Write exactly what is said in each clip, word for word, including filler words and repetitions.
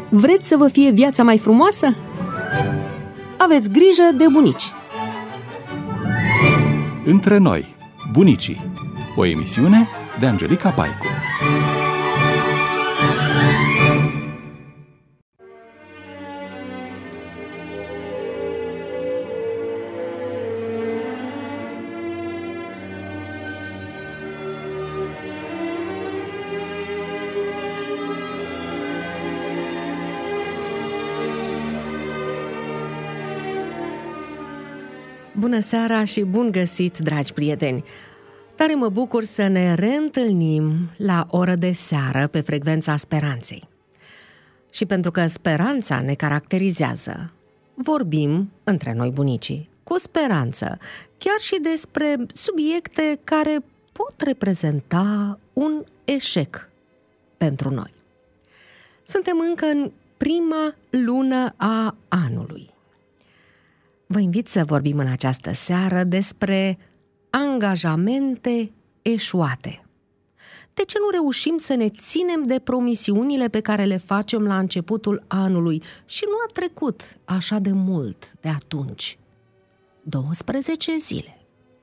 Vreți să vă fie viața mai frumoasă? Aveți grijă de bunici! Între noi, bunicii. O emisiune de Angelica Paicu. Bună seara și bun găsit, dragi prieteni! Tare mă bucur să ne reîntâlnim la oră de seară pe frecvența speranței. Și pentru că speranța ne caracterizează, vorbim între noi bunicii, cu speranță, chiar și despre subiecte care pot reprezenta un eșec pentru noi. Suntem încă în prima lună a anului. Vă invit să vorbim în această seară despre angajamente eșuate. De ce nu reușim să ne ținem de promisiunile pe care le facem la începutul anului și nu a trecut așa de mult de atunci? douăsprezece zile.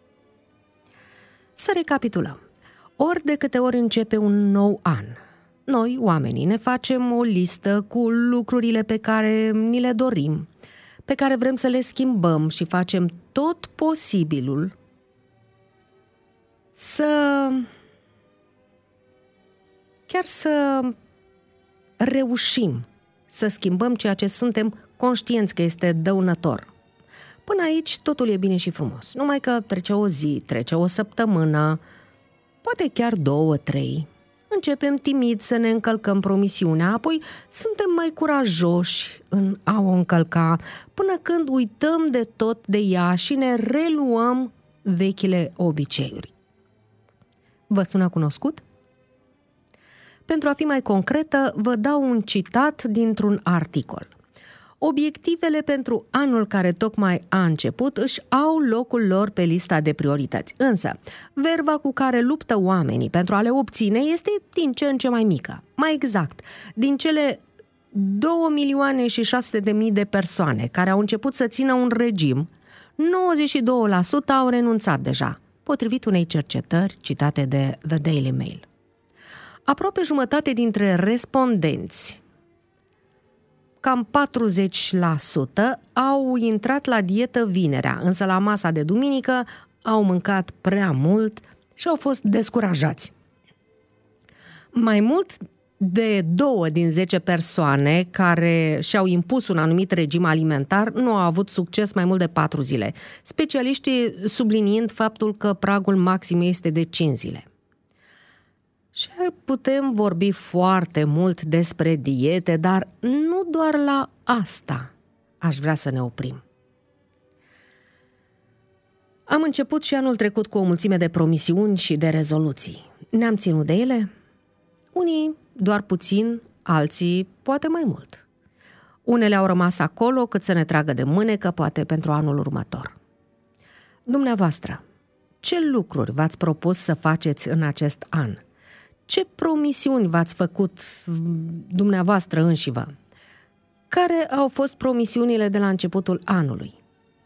Să recapitulăm. Ori de câte ori începe un nou an, noi, oamenii, ne facem o listă cu lucrurile pe care ni le dorim, pe care vrem să le schimbăm și facem tot posibilul să chiar să reușim să schimbăm ceea ce suntem conștienți că este dăunător. Până aici totul e bine și frumos, numai că trece o zi, trece o săptămână, poate chiar două, trei. Începem timid să ne încălcăm promisiunea, apoi suntem mai curajoși în a o încălca, până când uităm de tot de ea și ne reluăm vechile obiceiuri. Vă sună cunoscut? Pentru a fi mai concretă, vă dau un citat dintr-un articol. Obiectivele pentru anul care tocmai a început își au locul lor pe lista de priorități. Însă, verba cu care luptă oamenii pentru a le obține este din ce în ce mai mică. Mai exact, din cele două milioane și șase sute de mii de persoane care au început să țină un regim, nouăzeci și doi la sută au renunțat deja, potrivit unei cercetări citate de The Daily Mail. Aproape jumătate dintre respondenți, cam patruzeci la sută, au intrat la dietă vinerea, însă la masa de duminică au mâncat prea mult și au fost descurajați. Mai mult de două din zece persoane care și-au impus un anumit regim alimentar nu au avut succes mai mult de patru zile, specialiștii subliniind faptul că pragul maxim este de cinci zile. Și putem vorbi foarte mult despre diete, dar nu doar la asta aș vrea să ne oprim. Am început și anul trecut cu o mulțime de promisiuni și de rezoluții. Ne-am ținut de ele? Unii doar puțin, alții poate mai mult. Unele au rămas acolo cât să ne tragă de mânecă, poate pentru anul următor. Dumneavoastră, ce lucruri v-ați propus să faceți în acest an? Ce promisiuni v-ați făcut dumneavoastră înșivă? Care au fost promisiunile de la începutul anului?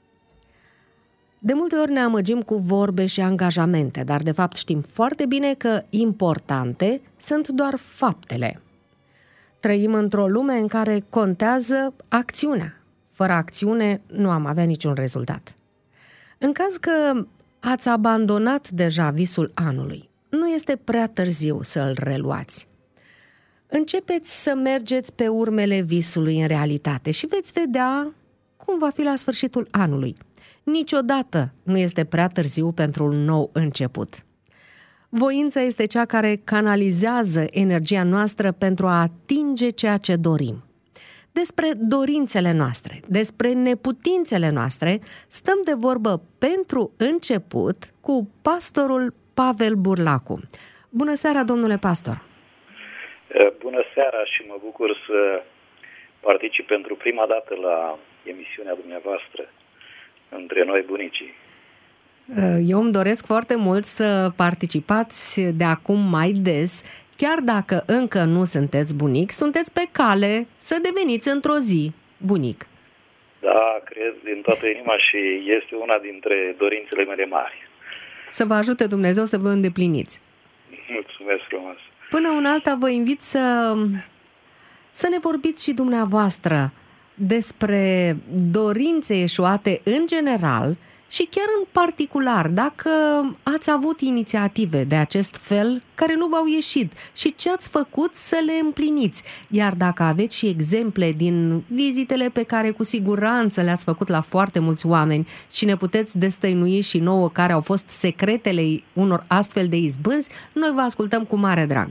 De multe ori ne amăgim cu vorbe și angajamente, dar de fapt știm foarte bine că importante sunt doar faptele. Trăim într-o lume în care contează acțiunea. Fără acțiune nu am avea niciun rezultat. În caz că ați abandonat deja visul anului, nu este prea târziu să îl reluați. Începeți să mergeți pe urmele visului în realitate și veți vedea cum va fi la sfârșitul anului. Niciodată nu este prea târziu pentru un nou început. Voința este cea care canalizează energia noastră pentru a atinge ceea ce dorim. Despre dorințele noastre, despre neputințele noastre, stăm de vorbă pentru început cu pastorul Pavel Burlacu. Bună seara, domnule pastor! Bună seara și mă bucur să particip pentru prima dată la emisiunea dumneavoastră, Între noi bunicii. Eu îmi doresc foarte mult să participați de acum mai des, chiar dacă încă nu sunteți bunic, sunteți pe cale să deveniți într-o zi bunic. Da, cred din toată inima și este una dintre dorințele mele mari. Să vă ajute Dumnezeu să vă îndepliniți. Mulțumesc frumos. Până una alta vă invit să, să ne vorbiți și dumneavoastră despre dorințe eșuate în general și chiar în particular, dacă ați avut inițiative de acest fel care nu v-au ieșit și ce ați făcut să le împliniți. Iar dacă aveți și exemple din vizitele pe care cu siguranță le-ați făcut la foarte mulți oameni și ne puteți destăinui și nouă care au fost secretele unor astfel de izbânzi, noi vă ascultăm cu mare drag.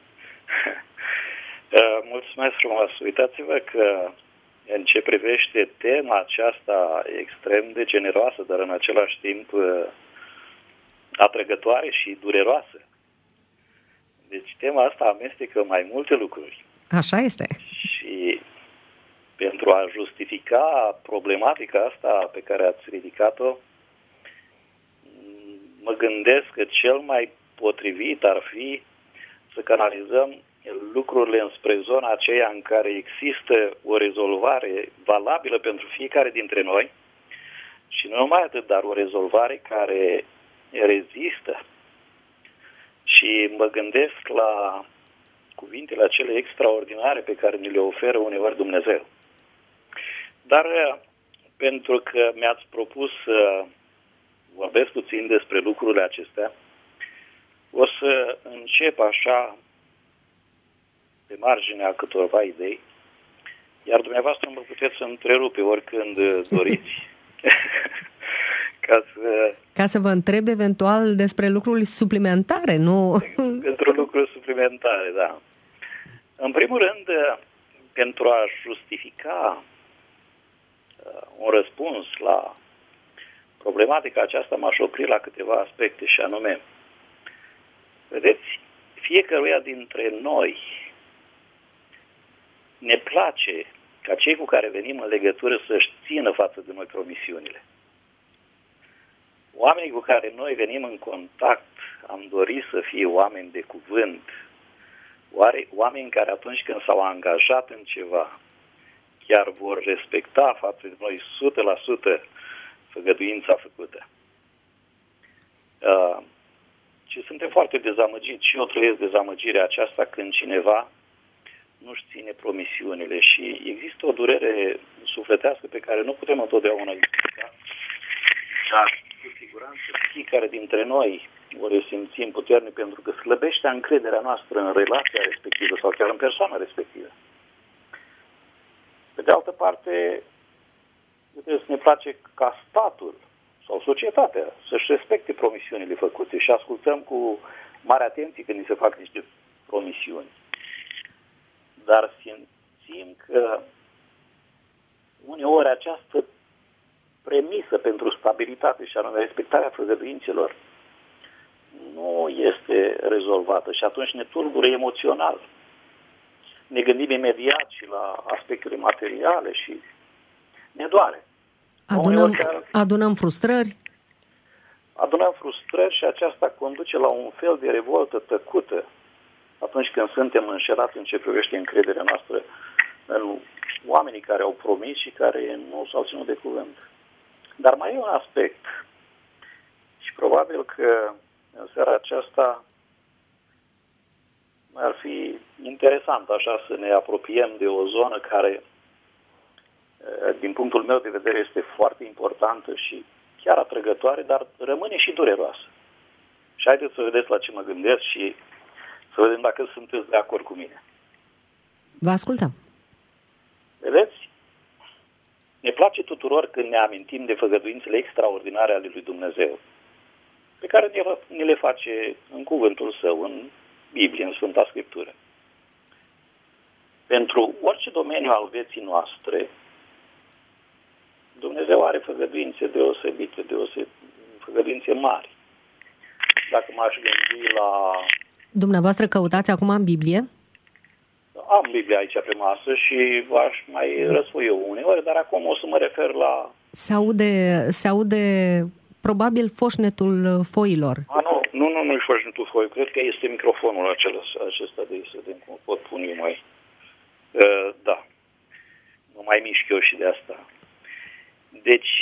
Mulțumesc frumos. Uitați-vă că în ce privește tema aceasta extrem de generoasă, dar în același timp atrăgătoare și dureroasă. Deci tema asta amestecă mai multe lucruri. Așa este. Și pentru a justifica problematica asta pe care ați ridicat-o, mă gândesc că cel mai potrivit ar fi să canalizăm lucrurile înspre zona aceea în care există o rezolvare valabilă pentru fiecare dintre noi și nu numai atât, dar o rezolvare care rezistă. Și mă gândesc la cuvintele acele extraordinare pe care ni le oferă uneori Dumnezeu. Dar pentru că mi-ați propus să vorbesc puțin despre lucrurile acestea, o să încep așa pe marginea câtorva idei, iar dumneavoastră mă puteți întrerupe oricând doriți. Ca să... Ca să vă întreb eventual despre lucruri suplimentare, nu? Pentru lucruri suplimentare, da. În primul rând, pentru a justifica un răspuns la problematica aceasta, m-aș opri la câteva aspecte și anume, vedeți, fiecăruia dintre noi ne place ca cei cu care venim în legătură să-și țină față de noi promisiunile. Oamenii cu care noi venim în contact am dorit să fie oameni de cuvânt, oameni care atunci când s-au angajat în ceva chiar vor respecta față de noi o sută la sută făgăduința făcută. Uh, și suntem foarte dezamăgiți și eu trăiesc dezamăgirea aceasta când cineva nu-și ține promisiunile și există o durere sufletească pe care nu putem întotdeauna explica, dar cu siguranță fiecare dintre noi o resimțim puternic pentru că slăbește încrederea noastră în relația respectivă sau chiar în persoana respectivă. Pe de altă parte, să ne place ca statul sau societatea să-și respecte promisiunile făcute și ascultăm cu mare atenție când ni se fac niște promisiuni. Dar simțim că uneori această premisă pentru stabilitate și anume respectarea făgăduințelor nu este rezolvată și atunci ne tulbură emoțional. Ne gândim imediat și la aspectele materiale și ne doare. Adunăm, adunăm frustrări? Adunăm frustrări și aceasta conduce la un fel de revoltă tăcută atunci când suntem înșelați în ce privește încrederea noastră în oamenii care au promis și care nu s-au ținut de cuvânt. Dar mai e un aspect și probabil că în seara aceasta ar fi interesant așa să ne apropiem de o zonă care, din punctul meu de vedere, este foarte importantă și chiar atrăgătoare, dar rămâne și dureroasă. Și haideți să vedeți la ce mă gândesc și să vedem dacă sunteți de acord cu mine. Vă ascultăm. Vedeți? Ne place tuturor când ne amintim de făgăduințele extraordinare ale lui Dumnezeu, pe care ne le face în cuvântul Său, în Biblie, în Sfânta Scriptură. Pentru orice domeniu al vieții noastre, Dumnezeu are făgăduințe deosebite, deosebite, făgăduințe mari. Dacă m-aș gândi la... Dumneavoastră căutați acum în Biblie? Am Biblia aici pe masă și v-aș mai răsfoi eu uneori, dar acum o să mă refer la... Se aude, se aude probabil foșnetul foilor. A, nu, nu, nu, nu-i foșnetul foilor. Cred că este microfonul acela, acesta de să vedem cum pot pune eu mai... Uh, da. Nu mai mișc eu și de asta. Deci,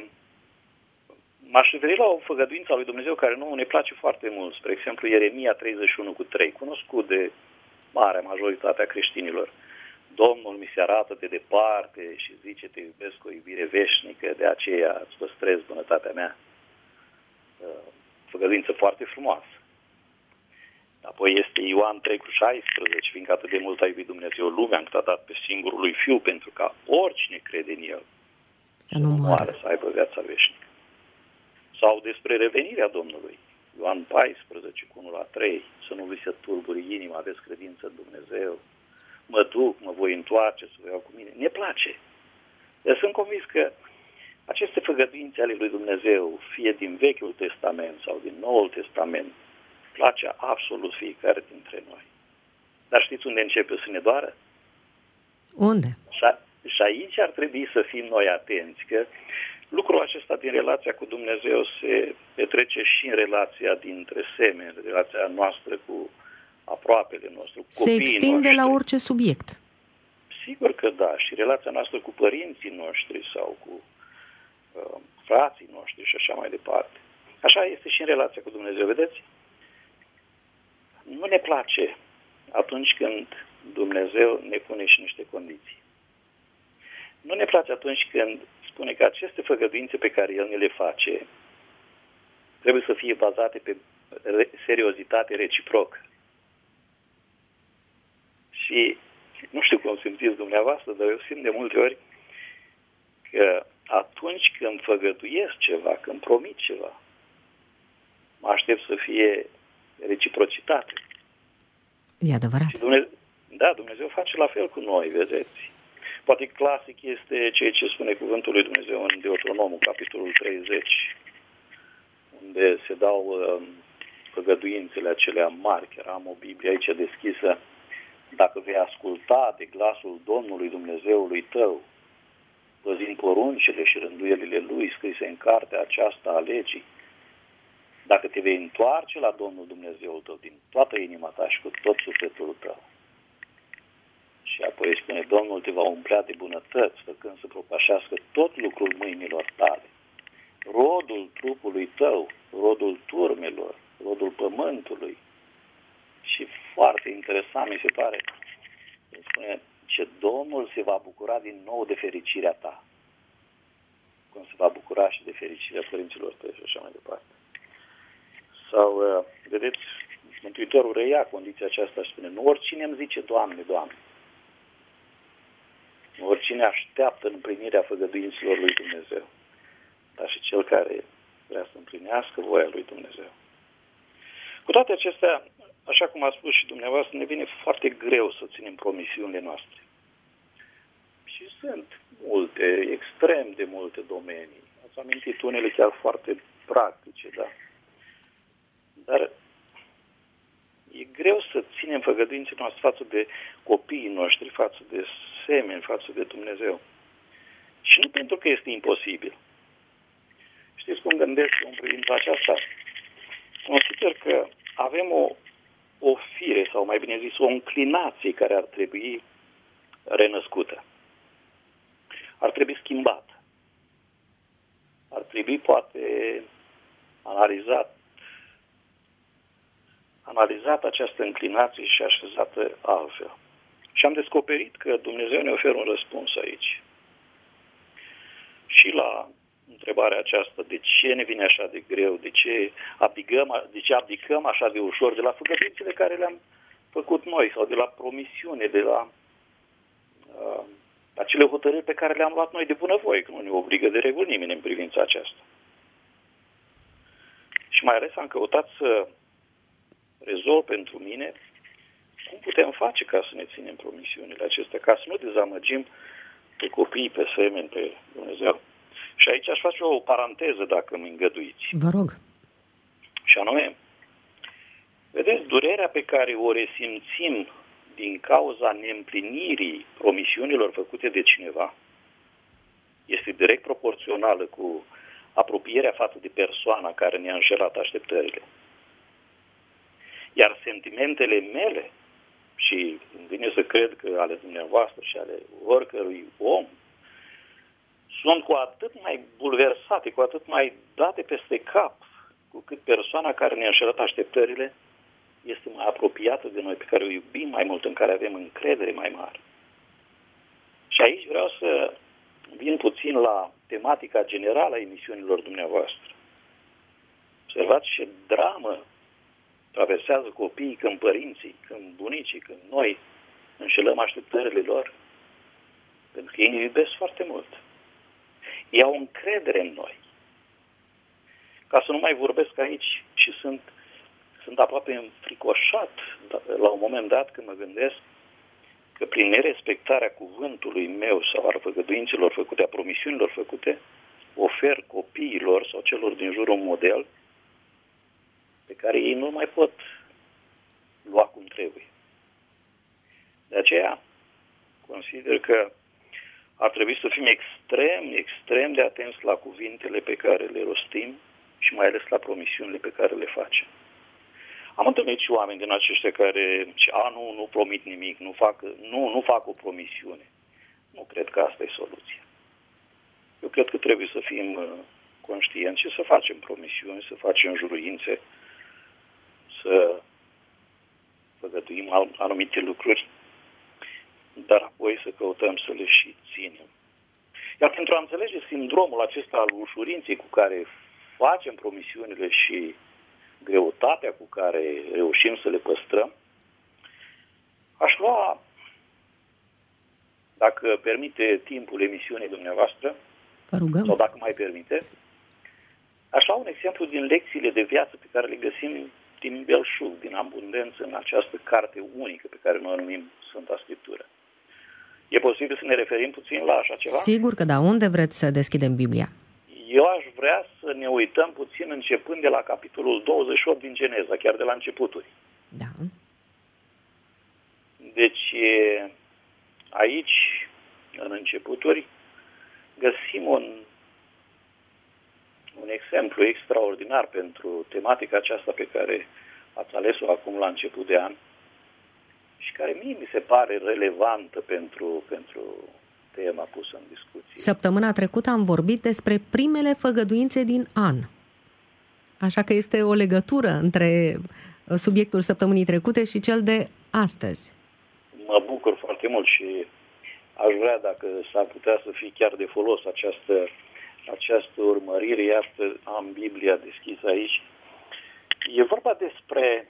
m-aș referi la o făgăduință a lui Dumnezeu care nouă ne place foarte mult. Spre exemplu, Ieremia treizeci și unu cu trei, cunoscut de marea majoritatea creștinilor. Domnul mi se arată de departe și zice, te iubesc cu o iubire veșnică, de aceea îți păstrez bunătatea mea. Făgăduință foarte frumoasă. Apoi este Ioan trei cu șaisprezece, fiindcă atât de mult a iubit Dumnezeu lumea, încât a dat pe singurul lui Fiu, pentru ca oricine crede în El să nu moară, să aibă viața veșnică. Sau despre revenirea Domnului. Ioan paisprezece cu unu la trei, să nu vi se tulbure inima, aveți credință în Dumnezeu. Mă duc, mă voi întoarce, să vă iau cu mine. Ne place. Eu sunt convins că aceste făgăduințe ale lui Dumnezeu, fie din Vechiul Testament sau din Noul Testament, place absolut fiecare dintre noi. Dar știți unde începe să ne doară? Unde? Și aici ar trebui să fim noi atenți, că lucrul acesta din relația cu Dumnezeu se petrece și în relația dintre semeni, relația noastră cu aproapele nostru, cu se extinde noștri. La orice subiect. Sigur că da, și relația noastră cu părinții noștri sau cu uh, frații noștri și așa mai departe. Așa este și în relația cu Dumnezeu, vedeți? Nu ne place atunci când Dumnezeu ne pune și niște condiții. Nu ne place atunci când spune că aceste făgăduințe pe care El ne le face trebuie să fie bazate pe seriozitate reciprocă. Și nu știu cum simțiți dumneavoastră, dar eu simt de multe ori că atunci când făgăduiesc ceva, când promit ceva, mă aștept să fie reciprocitate. E adevărat. Și Dumnezeu, da, Dumnezeu face la fel cu noi, vedeți. Poate clasic este ceea ce spune cuvântul lui Dumnezeu în Deuteronomul, capitolul treizeci, unde se dau uh, făgăduințele acelea mari, chiar am o Biblie aici deschisă. Dacă vei asculta de glasul Domnului Dumnezeului tău, păzind poruncile și rânduielile Lui scrise în cartea aceasta a legii, dacă te vei întoarce la Domnul Dumnezeul tău din toată inima ta și cu tot sufletul tău, și apoi spune, Domnul te va umplea de bunătăți, făcând să propășească tot lucrul mâinilor tale, rodul trupului tău, rodul turmelor, rodul pământului. Și foarte interesant mi se pare, spune, ce Domnul se va bucura din nou de fericirea ta, cum se va bucura și de fericirea părinților tăi și așa mai departe. Sau, vedeți, Mântuitorul reia condiția aceasta și spune, nu oricine îmi zice, Doamne, Doamne, nu oricine așteaptă în împlinirea făgăduinților lui Dumnezeu, dar și cel care vrea să împlinească voia lui Dumnezeu. Cu toate acestea, așa cum a spus și dumneavoastră, ne vine foarte greu să ținem promisiunile noastre. Și sunt multe, extrem de multe domenii. Ați amintit unele chiar foarte practice, da? Dar e greu să ținem făgăduințele noastre față de copiii noștri, față de semeni, față de Dumnezeu. Și nu pentru că este imposibil. Știți cum gândesc în privința aceasta? Consider că avem o, o fire, sau mai bine zis, o înclinație care ar trebui renăscută. Ar trebui schimbată. Ar trebui, poate, analizat analizat această înclinație și așezată altfel. Și am descoperit că Dumnezeu ne oferă un răspuns aici. Și la întrebarea aceasta, de ce ne vine așa de greu, de ce abdicăm, de ce abdicăm așa de ușor de la făgăduințele care le-am făcut noi, sau de la promisiune, de la uh, acele hotărâri pe care le-am luat noi de bunăvoie, că nu ne obligă de regulă nimeni în privința aceasta. Și mai ales am căutat să rezolv pentru mine cum putem face ca să ne ținem promisiunile acestea, ca să nu dezamăgim pe copii, pe semeni, pe Dumnezeu. Și aici aș face o paranteză, dacă mi îngăduiți. Vă rog. Și anume, vedeți, durerea pe care o resimțim din cauza neîmplinirii promisiunilor făcute de cineva este direct proporțională cu apropierea față de persoana care ne-a înșelat așteptările. Iar sentimentele mele, și îmi vine să cred că ale dumneavoastră și ale oricărui om, sunt cu atât mai bulversate, cu atât mai date peste cap, cu cât persoana care ne-a înșelat așteptările este mai apropiată de noi, pe care o iubim mai mult, în care avem încredere mai mare. Și aici vreau să vin puțin la tematica generală a emisiunilor dumneavoastră. Observați ce dramă traversează copiii când părinții, când bunicii, când noi înșelăm așteptările lor, pentru că ei ne iubesc foarte mult. Ei au încredere în noi. Ca să nu mai vorbesc aici și sunt, sunt aproape înfricoșat la un moment dat când mă gândesc că prin nerespectarea cuvântului meu sau a făgăduințelor făcute, a promisiunilor făcute, ofer copiilor sau celor din jur un model pe care ei nu mai pot lua cum trebuie. De aceea consider că ar trebui să fim extrem, extrem de atenți la cuvintele pe care le rostim și mai ales la promisiunile pe care le facem. Am întâlnit și oameni din aceștia care zice, a, nu, nu promit nimic, nu fac, nu, nu fac o promisiune. Nu cred că asta e soluția. Eu cred că trebuie să fim conștienți și să facem promisiuni, să facem juruințe, să făgăduim anumite lucruri, dar apoi să căutăm să le și ținem. Iar pentru a înțelege sindromul acesta al ușurinței cu care facem promisiunile și greutatea cu care reușim să le păstrăm, aș lua, dacă permite timpul emisiunii dumneavoastră, vă rugăm, sau dacă mai permite, aș lua un exemplu din lecțiile de viață pe care le găsim din belșug, din abundență, în această carte unică pe care noi o numim Sfânta Scriptură. E posibil să ne referim puțin la așa ceva? Sigur că da. Unde vreți să deschidem Biblia? Eu aș vrea să ne uităm puțin începând de la capitolul douăzeci și opt din Geneza, chiar de la începuturi. Da. Deci, aici, în începuturi, găsim un, un exemplu extraordinar pentru tematica aceasta pe care ați ales-o acum la început de an și care mie mi se pare relevantă pentru, pentru tema pusă în discuție. Săptămâna trecută am vorbit despre primele făgăduințe din an. Așa că este o legătură între subiectul săptămânii trecute și cel de astăzi. Mă bucur foarte mult și aș vrea, dacă s-ar putea să fie chiar de folos această, această urmărire. Iată, am Biblia deschisă aici. E vorba despre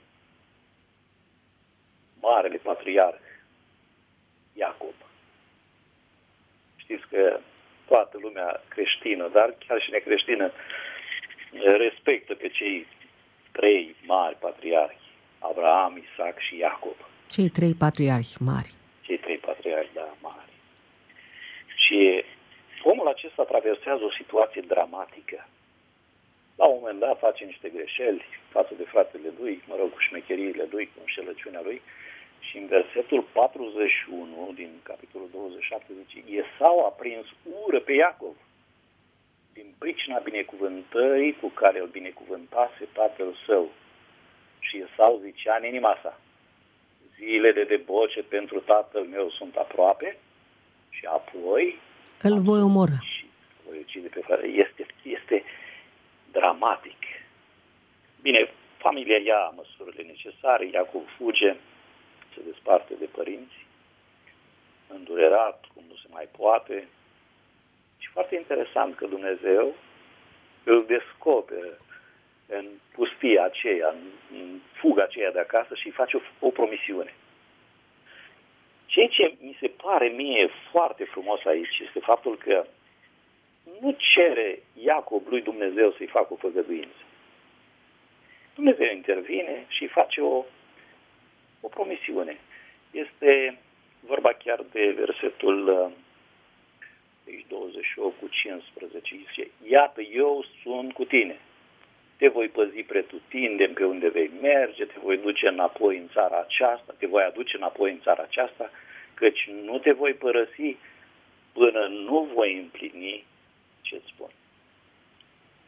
Marele Patriarh Iacob. Știți că toată lumea creștină, dar chiar și necreștină, respectă pe cei trei mari patriarhi, Abraham, Isaac și Iacob. Cei trei patriarhi mari. Cei trei patriarhi, da, mari. Și omul acesta traversează o situație dramatică. La un moment dat face niște greșeli față de fratele lui, mă rog, cu șmecheriile lui, cu înșelăciunea lui, și în versetul patruzeci și unu din capitolul douăzeci și șapte zice, Esau a prins ură pe Iacov din pricina binecuvântării cu care îl binecuvântase tatăl său. Și Esau zicea în inima sa, zilele de boce pentru tatăl meu sunt aproape și apoi îl voi omorâ. Și voi ucide pe frate. Este, este dramatic. Bine, familia ia măsurile necesare, Iacov fuge, se desparte de părinți, îndurerat, cum nu se mai poate. Și foarte interesant că Dumnezeu îl descoperă în pustia aceea, în fuga aceea de acasă și îi face o, o promisiune. Ceea ce mi se pare mie foarte frumos aici este faptul că nu cere Iacob lui Dumnezeu să-i facă o făgăduință. Dumnezeu intervine și îi face o, o promisiune. Este vorba chiar de versetul douăzeci și opt cu cincisprezece. Zice, iată, eu sunt cu tine. Te voi păzi pretutindeni pe unde vei merge, te voi duce înapoi în țara aceasta, te voi aduce înapoi în țara aceasta, căci nu te voi părăsi până nu voi împlini ce-ți spun.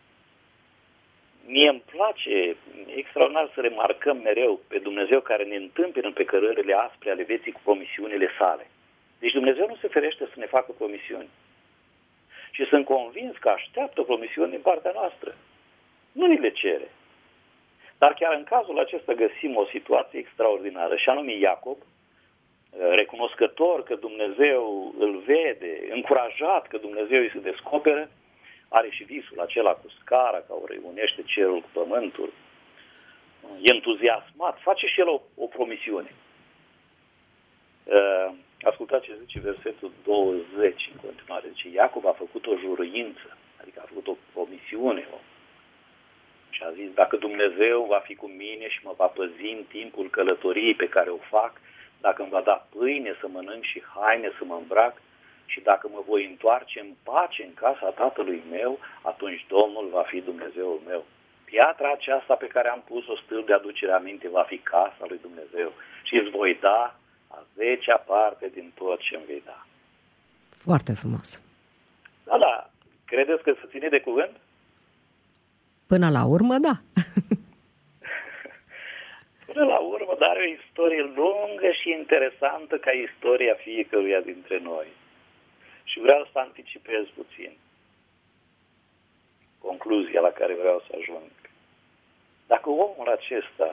Mie îmi place, e extraordinar să remarcăm mereu pe Dumnezeu care ne întâmpină pe cărările aspre ale vieții cu promisiunile sale. Deci Dumnezeu nu se ferește să ne facă promisiuni. Și sunt convins că așteaptă promisiuni din partea noastră. Nu ni le cere. Dar chiar în cazul acesta găsim o situație extraordinară, și anume Iacob, recunoscător că Dumnezeu îl vede, încurajat că Dumnezeu îi se descoperă, are și visul acela cu scara, ca o reunește cerul cu pământul, e entuziasmat, face și el o, o promisiune. Ascultați ce zice versetul douăzeci în continuare. Zice, Iacob a făcut o juruință, adică a făcut o promisiune. Și a zis, dacă Dumnezeu va fi cu mine și mă va păzi în timpul călătoriei pe care o fac, dacă îmi va da pâine să mănânc și haine să mă îmbrac, și dacă mă voi întoarce în pace în casa tatălui meu, atunci Domnul va fi Dumnezeul meu. Piatra aceasta pe care am pus-o stâlp de aducere aminte va fi casa lui Dumnezeu și îți voi da a zecea parte din tot ce îmi vei da. Foarte frumos. Da, da. Credeți că se ține de cuvânt? Până la urmă, da. Până la urmă, dar are o istorie lungă și interesantă ca istoria fiecăruia dintre noi. Și vreau să anticipez puțin concluzia la care vreau să ajung. Dacă omul acesta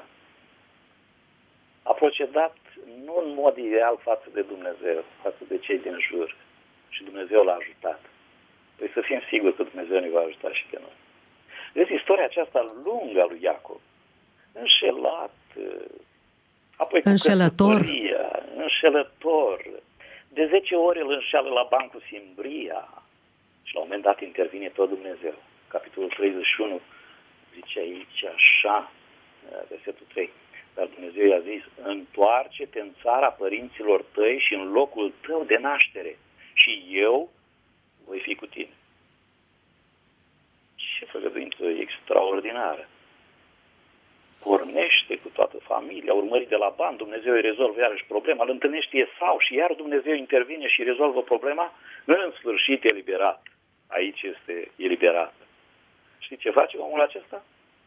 a procedat nu în mod ideal față de Dumnezeu, față de cei din jur, și Dumnezeu l-a ajutat, păi să fim siguri că Dumnezeu ne va ajuta și pe noi. Deci istoria aceasta lungă a lui Iacob, înșelat, apoi cu înșelător. căsătoria, înșelător, de zece ori îl înșeală la bancul Simbria și la un moment dat intervine tot Dumnezeu. Capitolul treizeci și unu zice aici așa, versetul trei, dar Dumnezeu i-a zis, întoarce-te în țara părinților tăi și în locul tău de naștere și eu voi fi cu tine. Ce făgăduință extraordinară! Pornește cu toată familia, urmărit de la bani, Dumnezeu îi rezolvă iarăși problema, îl întâlnește Esau și iar Dumnezeu intervine și rezolvă problema, în sfârșit eliberat. Aici este eliberat. Știi ce face omul acesta?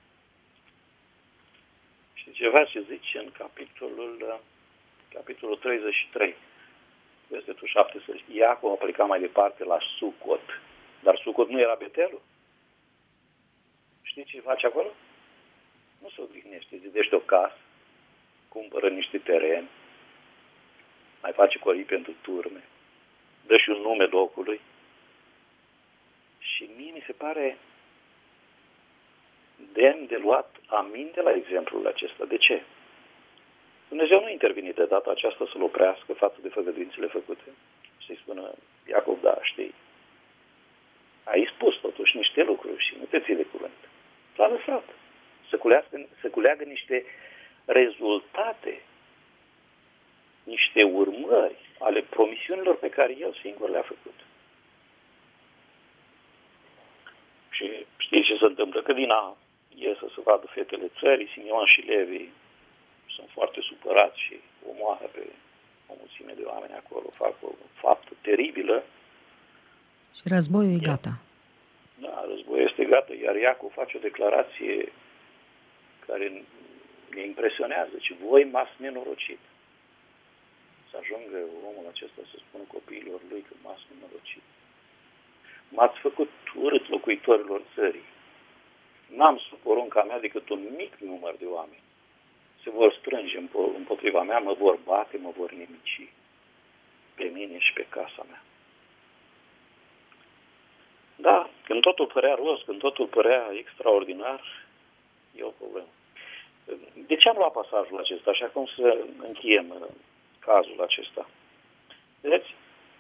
Știi ce face? Zice în capitolul, capitolul treizeci și trei, versetul șaptesprezece. Iacov a plecat mai departe la Sucot, dar Sucot nu era Betelul. Știi ce face acolo? Nu se odihnește, zidește o casă, cumpără niște teren, mai face corii pentru turme, dă și un nume locului. Și mie mi se pare demn de luat aminte la exemplul acesta. De ce? Dumnezeu nu intervine de data aceasta să-l oprească față de făgăduințele făcute. Să-i spună, Iacob, da, știi, ai spus totuși niște lucruri și nu te ții de cuvânt. L-a lăsat. Să culeagă, să culeagă niște rezultate, niște urmări ale promisiunilor pe care el singur le-a făcut. Și știi ce se întâmplă? Că Dina iese să vadă fetele țării, Simeon și Levi sunt foarte supărați și omoară pe o mulțime de oameni acolo, fac o faptă teribilă. Și războiul e gata. Da, războiul este gata, iar Iacov face o declarație care ne impresionează, ci voi m-ați nenorocit. Să ajungă omul acesta să spună copiilor lui că m-ați nenorocit. M-ați făcut urât locuitorilor țării. N-am sub porunca mea decât un mic număr de oameni. Se vor strânge împotriva mea, mă vor bate, mă vor nimici pe mine și pe casa mea. Da, când totul părea roz, când totul părea extraordinar, e o problemă. De ce am luat pasajul acesta? Și acum să încheiem cazul acesta. Vedeți?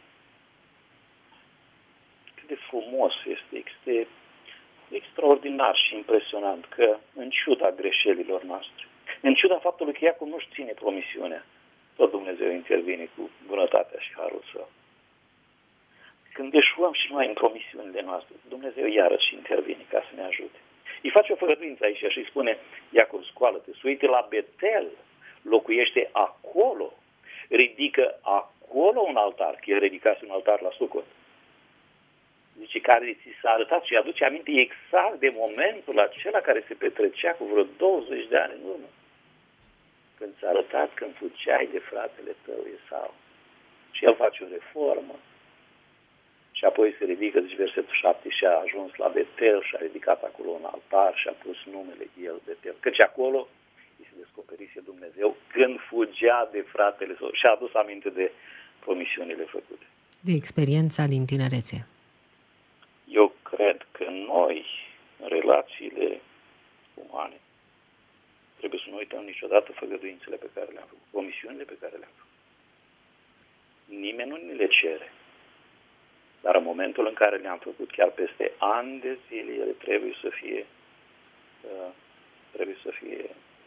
Cât de frumos este, este extraordinar și impresionant că, în ciuda greșelilor noastre, în ciuda faptului că Iacov nu-și ține promisiunea, tot Dumnezeu intervine cu bunătatea și harul său. Când eșuăm și noi în promisiunile noastre, Dumnezeu iarăși intervine ca să ne ajute. Îi face o făgăduință aici și îi spune, Iacov, scoală-te, suite la Betel, locuiește acolo, ridică acolo un altar, că el ridicase un altar la Sucot. zice, care ți s-a arătat și aduce aminte exact de momentul acela care se petrecea cu vreo douăzeci de ani în urmă. Când ți-a arătat când fugeai de fratele tău Esau. Și el face o reformă. Și apoi se ridică, zice versetul șapte, și a ajuns la Betel și a ridicat acolo un altar și a pus numele el Betel. Căci acolo îi se descoperise Dumnezeu când fugea de fratele său și a adus aminte de promisiunile făcute. De experiența din tinerețe. Eu cred că noi, în relațiile umane, trebuie să nu uităm niciodată făgăduințele pe care le-am făcut, promisiunile pe care le-am făcut. Nimeni nu ni le cere. Dar în momentul în care le-am făcut, chiar peste ani de zile, ele trebuie să fie uh, trebuie să fie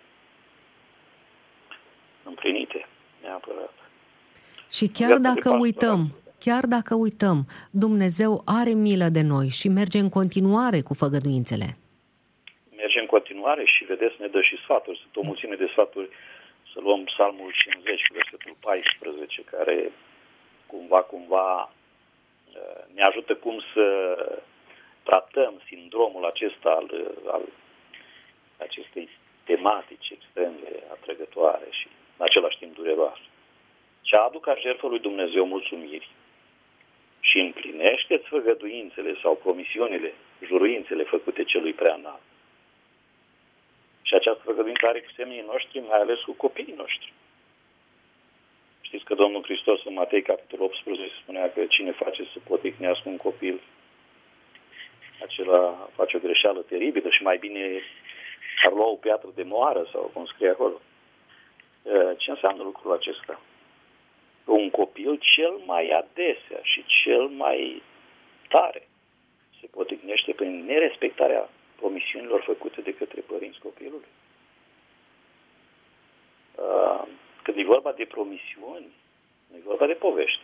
împlinite, neapărat. Și chiar dacă uităm, chiar dacă uităm, Dumnezeu are milă de noi și merge în continuare cu făgăduințele. Merge în continuare și, vedeți, ne dă și sfaturi. Sunt o mulțime de sfaturi. Să luăm Psalmul cincizeci, versetul paisprezece, care cumva, cumva ne ajută cum să tratăm sindromul acesta al, al acestei tematici extrem de atrăgătoare și în același timp dureroase. Ce aduc ca jertfă lui Dumnezeu mulțumiri și împlinește-ți făgăduințele sau promisiunile, juruințele făcute celui preanalt. Și această făgăduință are cu semenii noștri, mai ales cu copiii noștri. Știți că Domnul Hristos în Matei, capitolul optsprezece, spunea că cine face să poticnească un copil, acela face o greșeală teribilă și mai bine ar lua o piatră de moară sau cum scrie acolo. Ce înseamnă lucrul acesta? Că un copil cel mai adesea și cel mai tare se poticnește prin nerespectarea promisiunilor făcute de către părinți copilului. Când e vorba de promisiuni, nu e vorba de povești.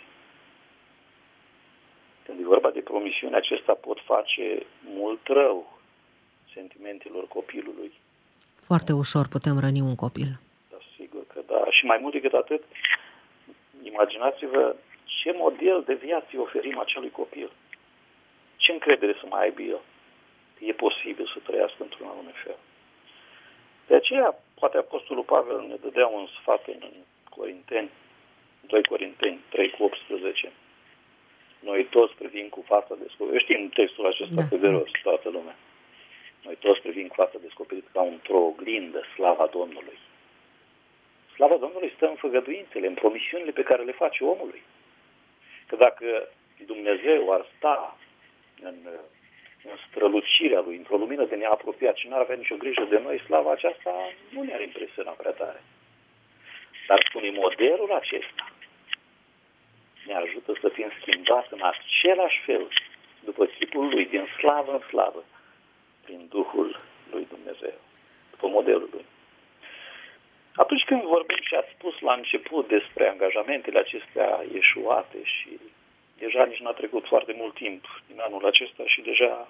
Când e vorba de promisiuni, acestea pot face mult rău sentimentelor copilului. Foarte ușor putem răni un copil. Da, sigur că da. Și mai mult decât atât, imaginați-vă ce model de viață oferim acelui copil. Ce încredere să mai aibă el? Că e posibil să trăiască într-un anume fel. De aceea, poate Apostolul Pavel ne dădea un sfat în Corinteni, doi Corinteni trei cu optsprezece. Noi toți privim cu fața descoperită. Știm textul acesta pe de rost, toată lumea. Noi toți privim cu fața descoperită ca într-o oglindă slava Domnului. Slava Domnului stă în făgăduințele, în promisiunile pe care le face omului. Că dacă Dumnezeu ar sta în, în strălucirea Lui, într-o lumină de neapropiat și n-ar avea nicio grijă de noi, slava aceasta nu ne-ar impresiona prea tare. Dar spune, modelul acesta ne ajută să fim schimbați în același fel, după chipul Lui, din slavă în slavă, prin Duhul Lui Dumnezeu, după modelul Lui. Atunci când vorbim și ați spus la început despre angajamentele acestea eșuate și deja nici n-a trecut foarte mult timp din anul acesta și deja...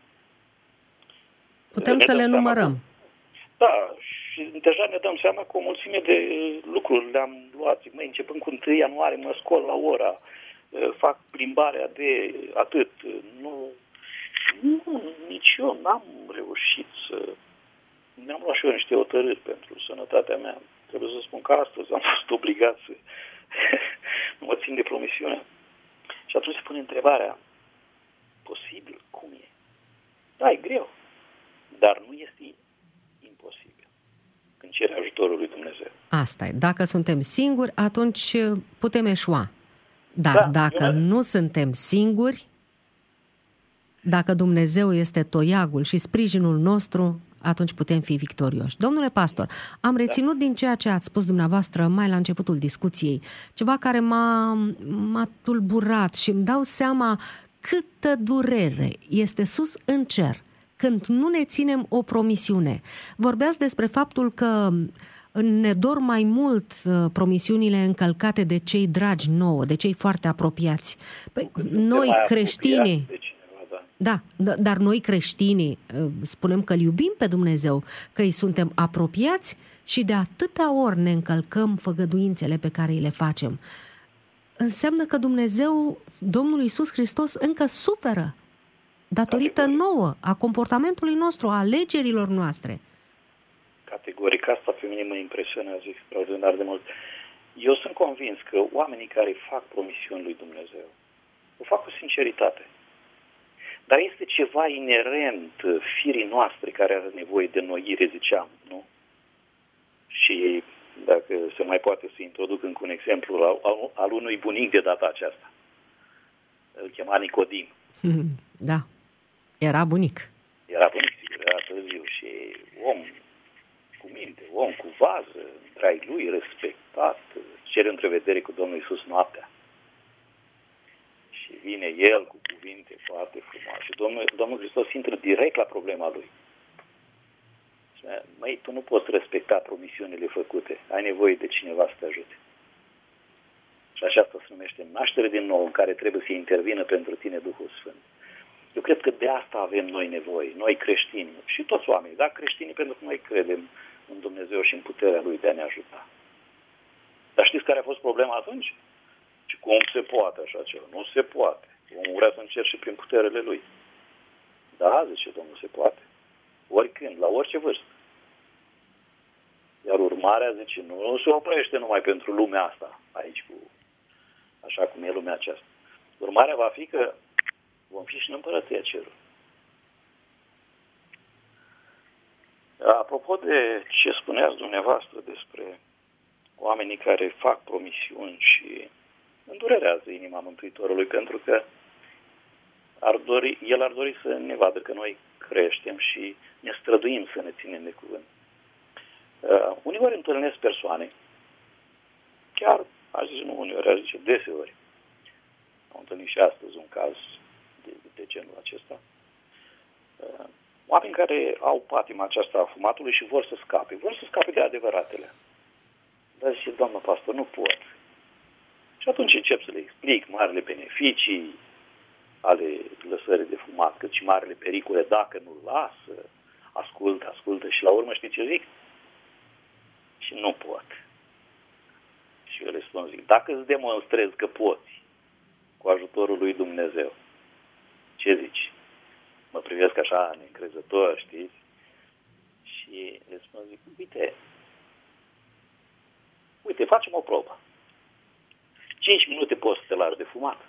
Putem să le numărăm. Da, și deja ne dăm seama că o mulțime de lucruri le-am luat. Măi, începând cu întâi ianuarie, mă scol la ora, fac plimbarea de atât. Nu, nu nici eu n-am reușit să... Mi-am luat și eu niște hotărâri pentru sănătatea mea. Trebuie să spun că astăzi am fost obligat să nu mă țin de promisiune. Și atunci se pune întrebarea, posibil? Cum e? Da, e greu, dar nu este imposibil când cere ajutorul lui Dumnezeu. Asta e. Dacă suntem singuri, atunci putem eșua. Dar da, dacă nu suntem singuri, dacă Dumnezeu este toiagul și sprijinul nostru, atunci putem fi victorioși. Domnule pastor, am reținut da. din ceea ce ați spus dumneavoastră mai la începutul discuției, ceva care m-a, m-a tulburat și îmi dau seama câtă durere este sus în cer când nu ne ținem o promisiune. Vorbeați despre faptul că ne dor mai mult promisiunile încălcate de cei dragi nouă, de cei foarte apropiați. Păi, noi creștinii... Da, dar noi creștinii spunem că îl iubim pe Dumnezeu, că îi suntem apropiați și de atâtea ori ne încălcăm făgăduințele pe care îi le facem. Înseamnă că Dumnezeu, Domnul Iisus Hristos, încă suferă datorită Categoric. nouă, a comportamentului nostru, a alegerilor noastre. Categoric, asta pe mine mă impresionează extraordinar de mult. Eu sunt convins că oamenii care fac promisiuni lui Dumnezeu o fac cu sinceritate. Dar este ceva inerent firii noastre care are nevoie de noire, ziceam, nu? Și dacă se mai poate să introduc încă un exemplu al, al unui bunic de data aceasta. Îl chema Nicodim. Da, era bunic. Era bunic, sigur, era târziu și om cu minte, om cu vază, trai lui, respectat, cere întrevedere cu Domnul Iisus noaptea. Și vine el cu cuvinte foarte frumoase. Și Domnul, Domnul Hristos intră direct la problema lui. Și măi, tu nu poți respecta promisiunile făcute. Ai nevoie de cineva să te ajute. Și așa asta se numește naștere din nou, în care trebuie să intervină pentru tine Duhul Sfânt. Eu cred că de asta avem noi nevoie, noi creștini și toți oamenii, da? Creștinii, pentru că noi credem în Dumnezeu și în puterea Lui de a ne ajuta. Dar știți care a fost problema atunci? Și cum se poate așa ceva? Nu se poate. Omul vrea să încerce prin puterele Lui. Da, zice Domnul, se poate. Oricând, la orice vârstă. Iar urmarea, zice, nu, nu se oprește numai pentru lumea asta, aici, cu, așa cum e lumea aceasta. Urmarea va fi că vom fi și în împărăția cerului. Apropo de ce spuneați dumneavoastră despre oamenii care fac promisiuni și îndurerează inima Mântuitorului, pentru că ar dori, el ar dori să ne vadă că noi creștem și ne străduim să ne ținem de cuvânt. Uh, uneori întâlnesc persoane, chiar, aș zice, nu uneori, aș zice, deseori. Am întâlnit și astăzi un caz de, de genul acesta. Uh, oameni care au patima aceasta a fumatului și vor să scape. Vor să scape de adevăratele. Dar zice, doamnă pastor, nu pot. Și atunci încep să le explic marile beneficii ale lăsării de fumat, cât și marile pericole dacă nu lasă. Ascultă, ascultă și la urmă știi ce zic? Și nu pot. Și eu le spun, zic, dacă îți demonstrezi că poți cu ajutorul lui Dumnezeu, ce zici? Mă privesc așa neîncrezător, știți? Și le spun, zic, uite, uite, facem o probă. cinci minute poți să te lași de fumat.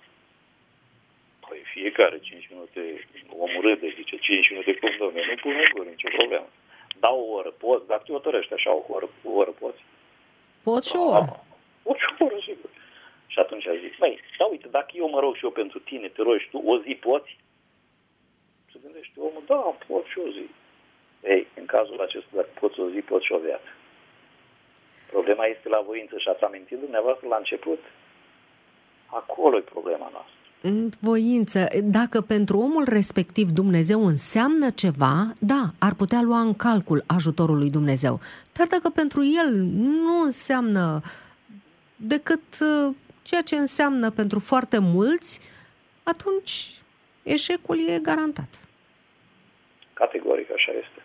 Păi fiecare cinci minute omul râde, zice, cinci minute cum, domne, nu pun în gură, nicio problemă. Dau o oră, poți, dacă te hotărăști așa o oră, o oră poți? Pot și o oră. Pot și o oră, sigur. Și atunci zic, măi, da, uite, dacă eu mă rog și eu pentru tine, te rogi tu, o zi poți? Se gândește omul, da, pot și o zi. Ei, în cazul acesta, dacă poți o zi, poți și o viață. Problema este la voință și ați amintit dumneavoastră la început? Acolo e problema noastră. Voință. Dacă pentru omul respectiv Dumnezeu înseamnă ceva, da, ar putea lua în calcul ajutorul lui Dumnezeu. Dar dacă pentru el nu înseamnă decât ceea ce înseamnă pentru foarte mulți, atunci eșecul e garantat. Categoric așa este.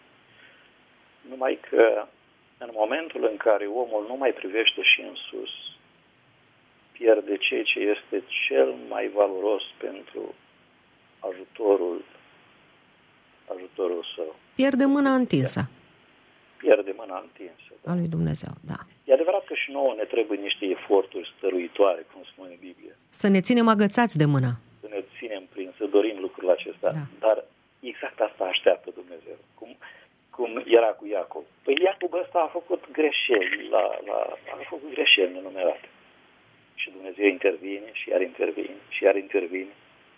Numai că în momentul în care omul nu mai privește și în sus, pierde ceea ce este cel mai valoros pentru ajutorul, ajutorul său. Pierde mâna întinsă. Pierde mâna întinsă. Da. A lui Dumnezeu, da. E adevărat că și nouă ne trebuie niște eforturi stăruitoare, cum spune Biblia. Să ne ținem agățați de mână. Să ne ținem prin, să dorim lucrul acesta. Da. Dar exact asta așteaptă Dumnezeu. Cum, cum era cu Iacov. Păi Iacov ăsta a făcut greșeli, la, la, a făcut greșeli nenumerate. Și Dumnezeu intervine și iar intervine și iar intervine.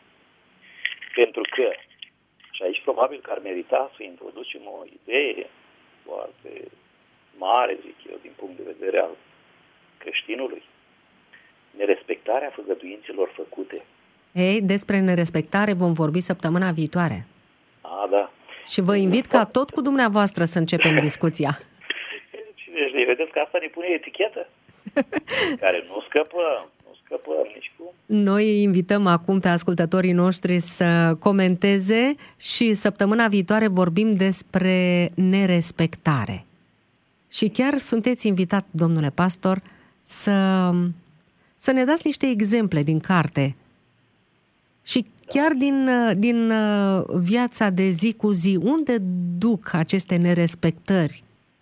Pentru că, și aici probabil că ar merita să introducem o idee foarte mare, zic eu, din punct de vedere al creștinului. Nerespectarea făgăduințelor făcute. Ei, despre nerespectare vom vorbi săptămâna viitoare. A, da. Și vă invit ca tot cu dumneavoastră să începem discuția. Cine știe, vedeți că asta ne pune etichetă? Care nu scăpăm, nu scăpăm nici cum. Noi invităm acum pe ascultătorii noștri să comenteze și săptămâna viitoare vorbim despre nerespectare. Și chiar sunteți invitat, domnule pastor, să, să ne dați niște exemple din carte și chiar din, din viața de zi cu zi, unde duc aceste nerespectări?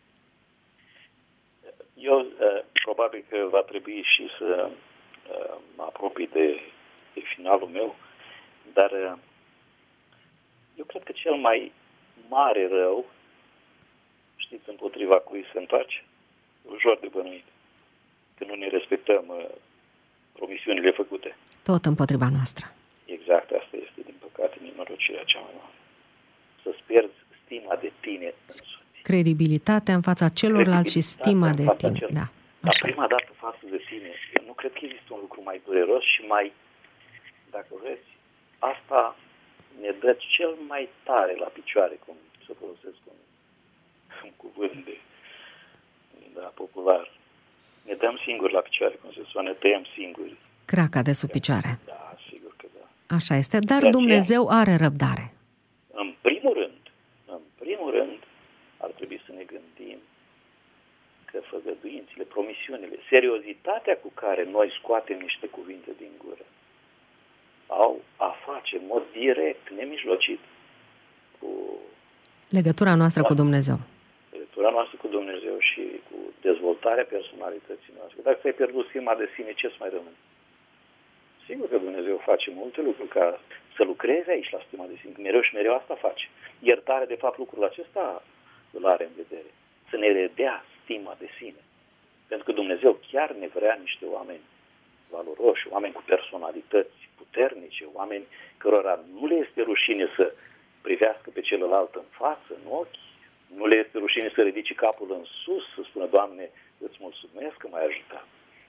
Eu probabil că va trebui și să mă apropii de, de finalul meu, dar eu cred că cel mai mare rău, știți împotriva cui se întoarce? Ușor de bănuit. Că nu ne respectăm uh, promisiunile făcute. Tot împotriva noastră. Exact, asta este, din păcate, nenorocirea cea mai mare. Să-ți pierzi stima de tine însuți. Credibilitatea în fața celorlalți și stima de tine. Cel... Da, Dar prima dată față de tine, eu nu cred că există un lucru mai dureros și mai, dacă vreți, asta ne dă cel mai tare la picioare, cum să folosesc un, un cuvânt de, da, popular. Ne dăm singuri la picioare, cum se spune, ne tăiem singuri. Craca de sub picioare. Da, sigur că da. Așa este, dar Dumnezeu are răbdare. În primul rând, în primul rând, ar trebui să ne gândim că făgăduințele, promisiunile, seriozitatea cu care noi scoatem niște cuvinte din gură, au a face în mod direct, nemijlocit, cu legătura noastră cu Dumnezeu. Legătura noastră cu Dumnezeu și cu dezvoltarea personalității noastre. Dacă ți-ai pierdut stima de sine, ce-ți mai rămâne? Sigur că Dumnezeu face multe lucruri ca să lucreze aici la stima de sine. Mereu și mereu asta face. Iertare, de fapt, lucrul acesta îl are în vedere. Să ne redea stima de sine. Pentru că Dumnezeu chiar ne vrea niște oameni valoroși, oameni cu personalități puternice, oameni cărora nu le este rușine să privească pe celălalt în față, în ochi, nu le este rușine să ridice capul în sus, să spună, Doamne, îți mulțumesc că m-ai ajutat.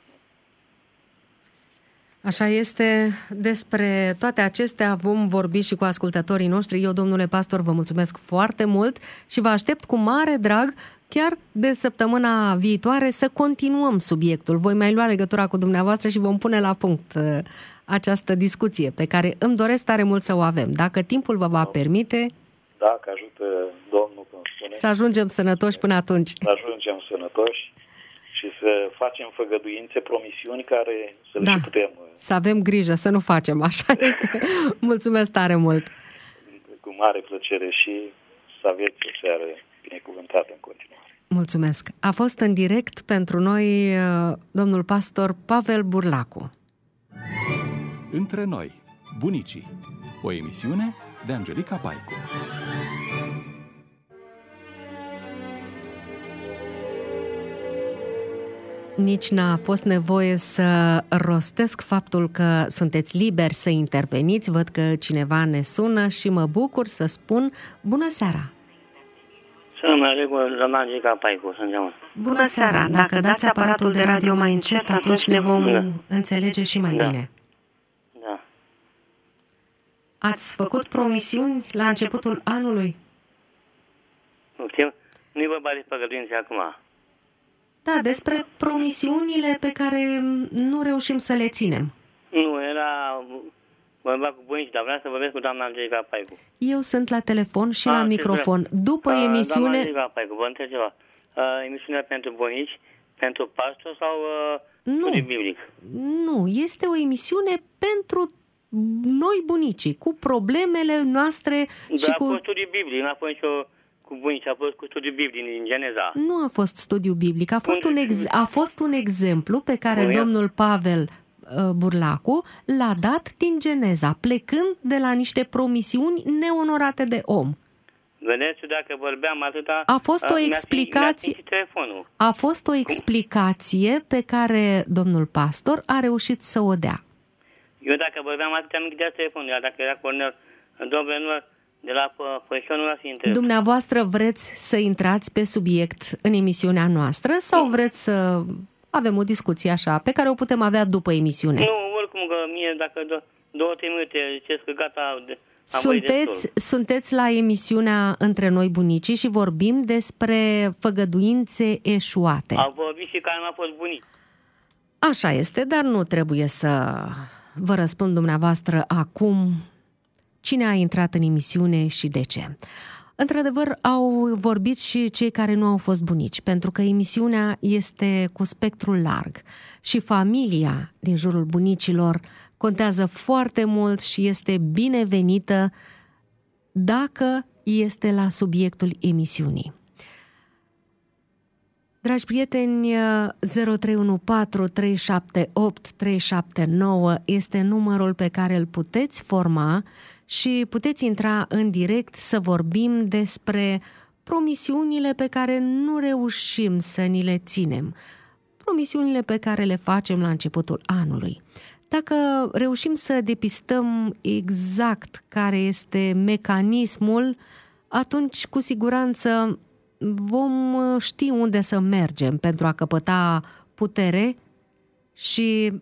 Așa este. Despre toate acestea vom vorbi și cu ascultătorii noștri. Eu, domnule pastor, vă mulțumesc foarte mult și vă aștept cu mare drag chiar de săptămâna viitoare să continuăm subiectul. Voi mai lua legătura cu dumneavoastră și vom pune la punct această discuție pe care îmi doresc tare mult să o avem. Dacă timpul vă va permite... Dacă ajută Domnul, cum spune... Să ajungem sănătoși până atunci. Să ajungem sănătoși și să facem făgăduințe, promisiuni care să le da, și putem... să avem grijă, să nu facem. Așa este. Mulțumesc tare mult! Cu mare plăcere și să aveți o seară binecuvântată în continuare. Mulțumesc! A fost în direct pentru noi domnul pastor Pavel Burlacu. Între noi, bunicii. O emisiune de Angelica Paicu. Nici n-a fost nevoie să rostesc faptul că sunteți liberi să interveniți. Văd că cineva ne sună și mă bucur să spun bună seara. Sunt doamna Angelica Paicu, sunt geamă. Bună seara! Dacă dați aparatul de radio mai încet, atunci ne vom înțelege și mai bine. Da. Ați făcut promisiuni la începutul anului? Nu știu, nu-i vorba de păgăduințe acum. Da, despre promisiunile pe care nu reușim să le ținem. Nu, era vorba cu bunici, dar vreau să vorbesc cu doamna Angelica Paicu. Eu sunt la telefon și A, la microfon. După uh, emisiune... Doamna Angelica Paicu, vă întreb ceva. Uh, emisiunea pentru bunici, pentru pastor sau uh, studiu biblic? Nu, este o emisiune pentru noi bunicii, cu problemele noastre da, și cu... a fost studiu biblic, n-a fost nicio... cu bunici, a fost cu studiu biblic din Geneza. Nu a fost studiu biblic, a fost, un, ex- a fost un exemplu pe care domnul Pavel uh, Burlacu l-a dat din Geneza, plecând de la niște promisiuni neonorate de om. Vedeți, dacă vorbeam atâta... A fost o explicație... A fost o explicație pe care domnul pastor a reușit să o dea. Eu dacă vorbeam atâta, nu ghidea telefonul, iar dacă era Cornel, domnul de la poziționul ăla să intre. Dumneavoastră vreți să intrați pe subiect în emisiunea noastră sau vreți să avem o discuție așa, pe care o putem avea după emisiune? Nu, oricum că mie, dacă do- două, trei minute ziceți că gata... De, sunteți, sunteți la emisiunea Între noi bunicii și vorbim despre făgăduințe eșuate. Au vorbit și care nu a fost bunici. Așa este, dar nu trebuie să vă răspund dumneavoastră acum cine a intrat în emisiune și de ce. Într-adevăr, au vorbit și cei care nu au fost bunici, pentru că emisiunea este cu spectrul larg și familia din jurul bunicilor contează foarte mult și este binevenită dacă este la subiectul emisiunii. Dragi prieteni, zero trei unu patru trei șapte opt trei șapte nouă este numărul pe care îl puteți forma și puteți intra în direct să vorbim despre promisiunile pe care nu reușim să ni le ținem, promisiunile pe care le facem la începutul anului. Dacă reușim să depistăm exact care este mecanismul, atunci cu siguranță vom ști unde să mergem pentru a căpăta putere și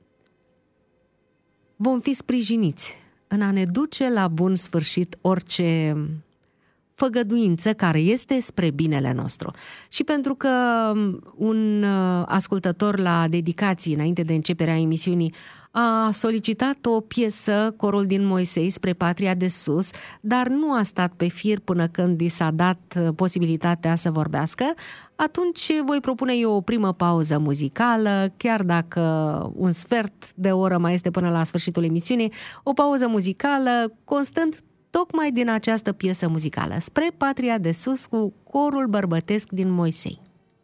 vom fi sprijiniți în a ne duce la bun sfârșit orice făgăduință care este spre binele nostru. Și pentru că un ascultător la dedicații înainte de începerea emisiunii a solicitat o piesă, Corul din Moisei, Spre Patria de Sus, dar nu a stat pe fir până când i s-a dat posibilitatea să vorbească, atunci voi propune eu o primă pauză muzicală, chiar dacă un sfert de oră mai este până la sfârșitul emisiunii, o pauză muzicală constând tocmai din această piesă muzicală, Spre Patria de Sus, cu Corul Bărbătesc din Moisei.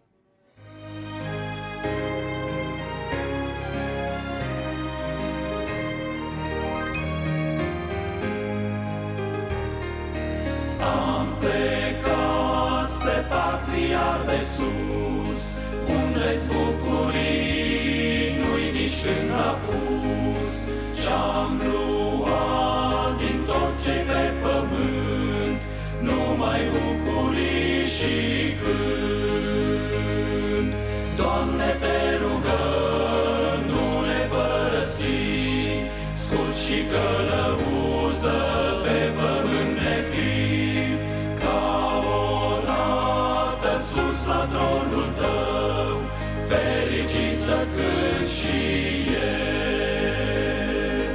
Am plecat spre patria de sus, unde-s bucurii nu-i nici când apus, și-am luat din tot ce-i pe pământ, numai bucurii și cânt. Doamne, te rugăm, nu ne părăsi, scurt și călăuză pe pământ ne fii, ca odată sus la tronul tău, fericit să cânt și eu.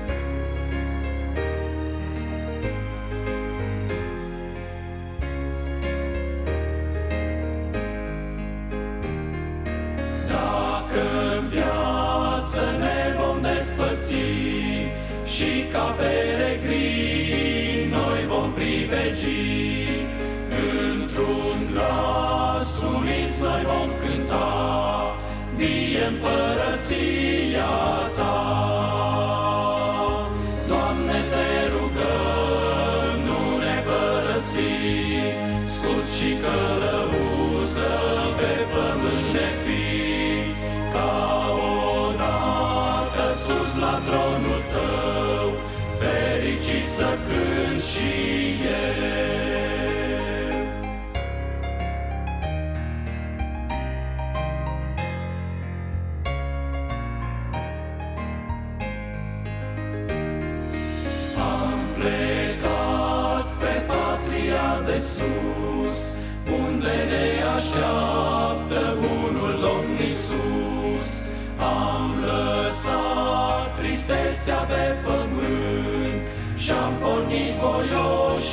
Dacă-n viață ne vom despărți și ca peregrini noi vom pribegi, într-un glas uniți noi vom cânta, vie împărăția ta. Doamne, te rugăm, nu ne părăsi, scurt și călăuză pe pământ ne fii, ca odată sus la tronul tău, fericit să cânt și eu. Am plecat spre patria de sus, unde ne așteaptă bunul Domn Iisus. Am lăsat tristețea pe pământ și-am pornit voioși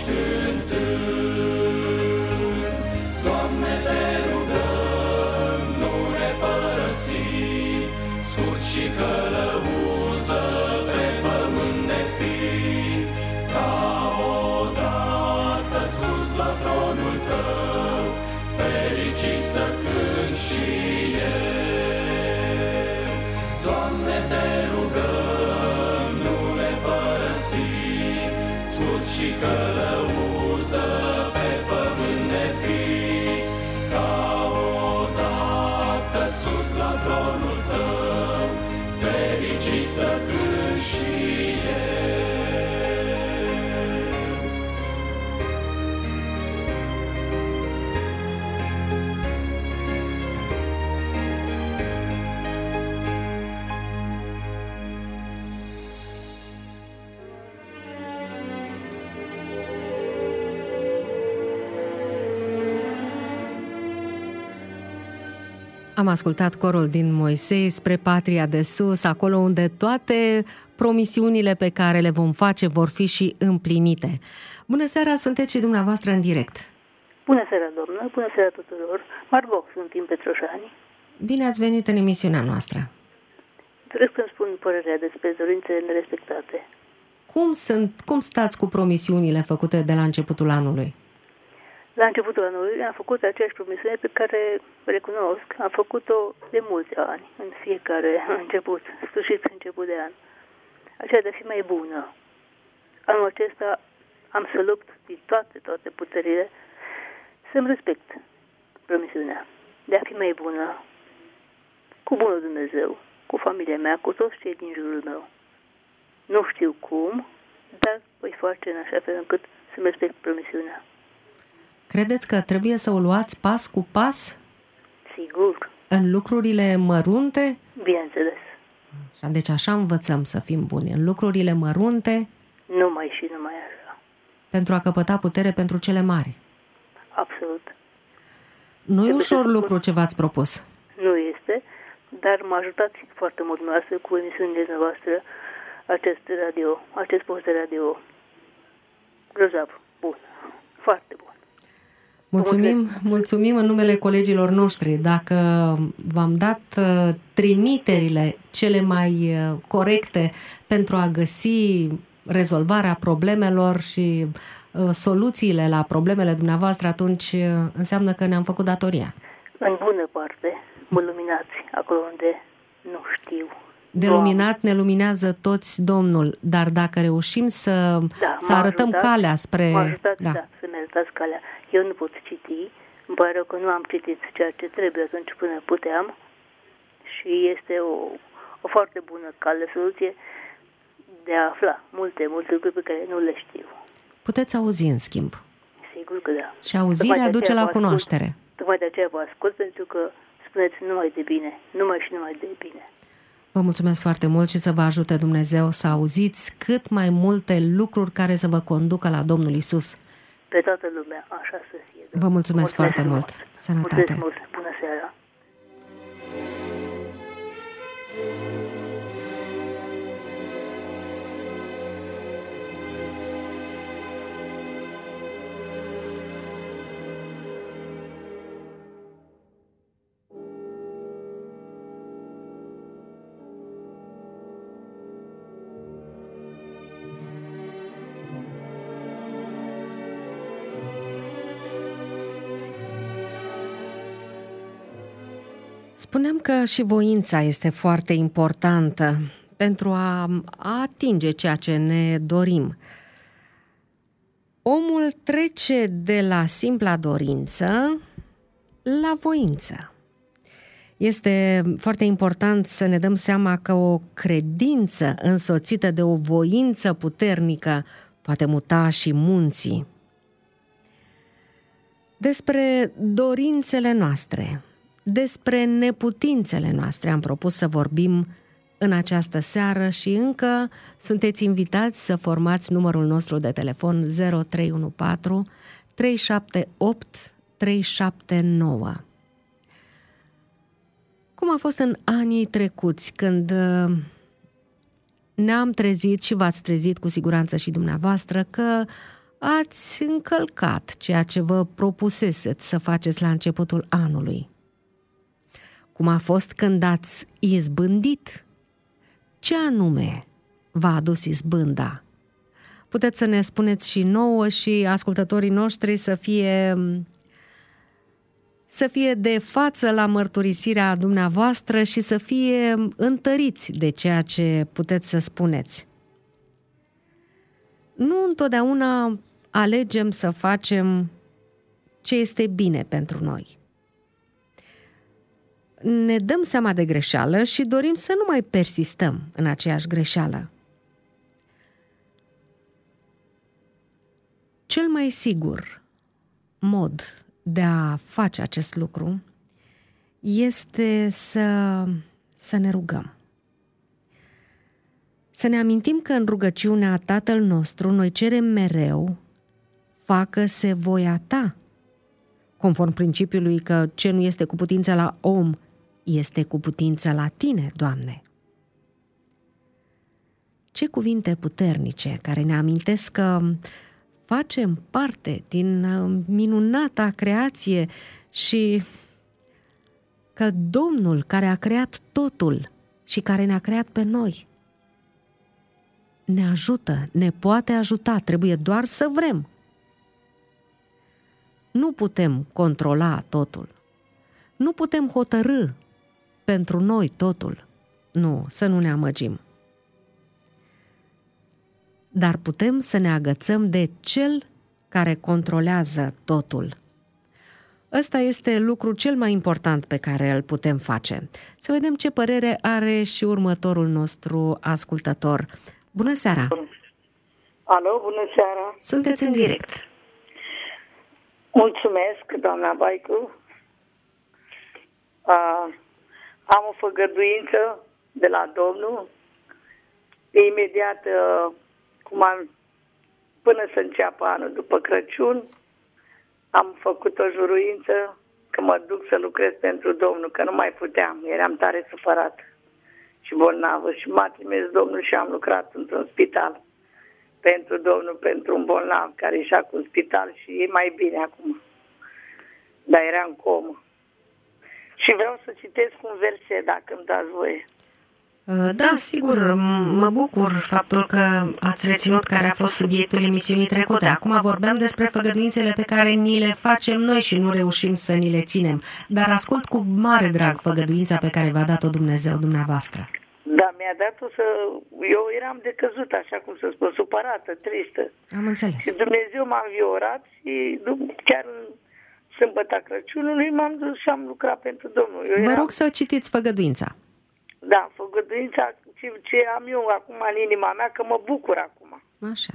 cântând. Doamne, te rugăm, nu ne părăsi, scurt și călăuză pe pământ ne fii, ca odată sus la tronul tău, fericit să cânt și eu. Doamne, te rugăm, nu ne părăsi, scurt și călăuză pe pământ ne fii, ca odată sus la tronul tău, fericit să cânt și eu. Am ascultat Corul din Moisei, Spre Patria de Sus, acolo unde toate promisiunile pe care le vom face vor fi și împlinite. Bună seara, sunteți și dumneavoastră în direct. Bună seara, doamnă, bună seara tuturor. Margot, sunt din Petroșani. Bine ați venit în emisiunea noastră. Trebuie să-mi spun părerea despre dorințele nerespectate. Cum, sunt, cum stați cu promisiunile făcute de la începutul anului? La începutul anului am făcut aceeași promisiune pe care, recunosc, am făcut-o de mulți ani, în fiecare început, sfârșit început de an. Aceea de a fi mai bună. Anul acesta am să lupt din toate, toate puterile să-mi respect promisiunea de a fi mai bună cu bunul Dumnezeu, cu familia mea, cu toți cei din jurul meu. Nu știu cum, dar voi face în așa fel încât să-mi respect promisiunea. Credeți că trebuie să o luați pas cu pas? Sigur. În lucrurile mărunte? Bineînțeles. Deci așa învățăm să fim buni. În lucrurile mărunte? Numai și numai așa. Pentru a căpăta putere pentru cele mari. Absolut. Nu e ușor lucru ce v-ați propus. Nu este, dar mă ajutați foarte mult noastră cu emisiunile noastre, acest radio, acest post de radio. Grozav. Bun. Foarte bun. Mulțumim, mulțumim în numele colegilor noștri. Dacă v-am dat uh, trimiterile cele mai uh, corecte pentru a găsi rezolvarea problemelor și uh, soluțiile la problemele dumneavoastră, atunci uh, înseamnă că ne-am făcut datoria. În bună parte, mă luminați acolo unde nu știu. De luminat ne luminează toți Domnul, dar dacă reușim să, da, să arătăm ajutat, calea spre... Mă ajutați, da. da, să-mi arătați calea. Eu nu pot citi, îmi pare rău că nu am citit ceea ce trebuie atunci până puteam și este o, o foarte bună cale, soluție de a afla multe, multe lucruri pe care nu le știu. Puteți auzi, în schimb. Sigur că da. Și auzirea duce la cunoaștere. Ascult, tocmai de aceea vă ascult, pentru că spuneți numai de bine, numai și numai de bine. Vă mulțumesc foarte mult și să vă ajute Dumnezeu să auziți cât mai multe lucruri care să vă conducă la Domnul Iisus. Pe toată lumea, așa să fie. Vă mulțumesc, mulțumesc foarte frumos. mult. Sănătate. Mulțumesc mult. Bună seara. Spuneam că și voința este foarte importantă pentru a, a atinge ceea ce ne dorim. Omul trece de la simpla dorință la voință. Este foarte important să ne dăm seama că o credință însoțită de o voință puternică poate muta și munții. Despre dorințele noastre, despre neputințele noastre am propus să vorbim în această seară și încă sunteți invitați să formați numărul nostru de telefon zero trei unu patru trei șapte opt trei șapte nouă. Cum a fost în anii trecuți, când ne-am trezit și v-ați trezit cu siguranță și dumneavoastră că ați încălcat ceea ce vă propuseseți să faceți la începutul anului? Cum a fost când ați izbândit? Ce anume v-a adus izbânda? Puteți să ne spuneți și nouă și ascultătorii noștri să fie, să fie de față la mărturisirea dumneavoastră și să fie întăriți de ceea ce puteți să spuneți. Nu întotdeauna alegem să facem ce este bine pentru noi. Ne dăm seama de greșeală și dorim să nu mai persistăm în aceeași greșeală. Cel mai sigur mod de a face acest lucru este să, să ne rugăm. Să ne amintim că în rugăciunea Tatăl nostru noi cerem mereu: facă-se voia ta, conform principiului că ce nu este cu putință la om este cu putință la tine, Doamne. Ce cuvinte puternice care ne amintesc că facem parte din minunata creație și că Domnul care a creat totul și care ne-a creat pe noi. Ne ajută, ne poate ajuta, trebuie doar să vrem. Nu putem controla totul. Nu putem hotărî pentru noi totul. Nu, să nu ne amăgim. Dar putem să ne agățăm de Cel care controlează totul. Ăsta este lucrul cel mai important pe care îl putem face. Să vedem ce părere are și următorul nostru ascultător. Bună seara! Alo, bună seara! Sunteți în direct. Mulțumesc, doamna Baicu. A, am o făgăduință de la Domnul. Imediat, cum am, până să înceapă anul după Crăciun, am făcut o juruință că mă duc să lucrez pentru Domnul, că nu mai puteam, eram tare supărat și bolnavă și m-a trimis Domnul și am lucrat într-un spital pentru Domnul, pentru un bolnav care e și acum în spital și e mai bine acum, dar era în comă. Și vreau să citesc un verset, dacă îmi dați voie. Da, sigur, mă bucur faptul că ați reținut care a fost subiectul emisiunii trecute. Acum vorbeam despre făgăduințele pe care ni le facem noi și nu reușim să ni le ținem. Dar ascult cu mare drag făgăduința pe care v-a dat-o Dumnezeu dumneavoastră. Da, mi-a dat-o să... Eu eram decăzută, așa cum să spun, supărată, tristă. Am înțeles. Și Dumnezeu m-a înviorat și chiar în sâmbăta Crăciunului m-am dus și am lucrat pentru Domnul. Eu Vă eram... rog să citiți făgăduința. Da, făgăduința ce am eu acum în inima mea, că mă bucur acum. Așa.